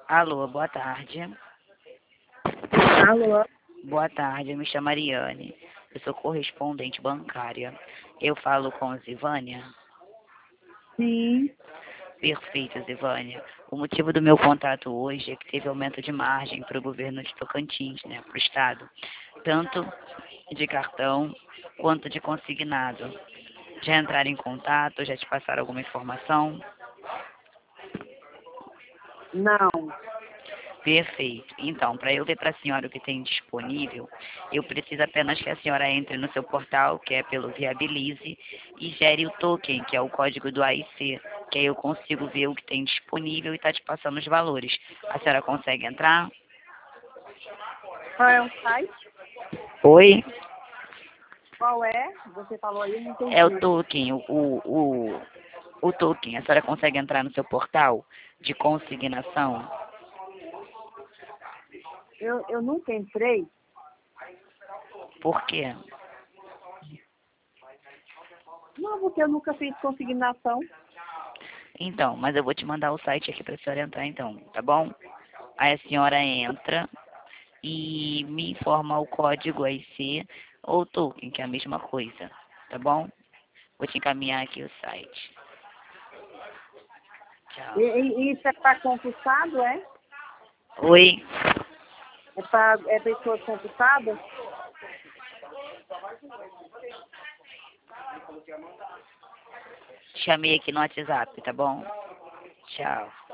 Alô, boa tarde. Alô? Boa tarde, eu me chamo Ariane. Eu sou correspondente bancária. Eu falo com Zivânia. Sim. Perfeito, Zivânia. O motivo do meu contato hoje é que teve aumento de margem para o governo de Tocantins, né, para o Estado. Tanto de cartão quanto de consignado. Já entraram em contato? Já te passaram alguma informação? Não. Perfeito. Então, para eu ver para a senhora o que tem disponível, eu preciso apenas que a senhora entre no seu portal, que é pelo Viabilize, e gere o token, que é o código do AIC, que aí eu consigo ver o que tem disponível e está te passando os valores. A senhora consegue entrar? Qual é o site? Oi? Qual é? Você falou aí, eu não É o entendi. token, o token. A senhora consegue entrar no seu portal de consignação? Eu nunca entrei. Por quê? Não, porque eu nunca fiz consignação. Então, mas eu vou te mandar o site aqui para a senhora entrar então, tá bom? Aí a senhora entra e me informa o código IC ou token, que é a mesma coisa, tá bom? Vou te encaminhar aqui o site. Tchau. E isso é para concursado, é? Oi? É pessoa concursada? Chamei aqui no WhatsApp, tá bom? Tchau.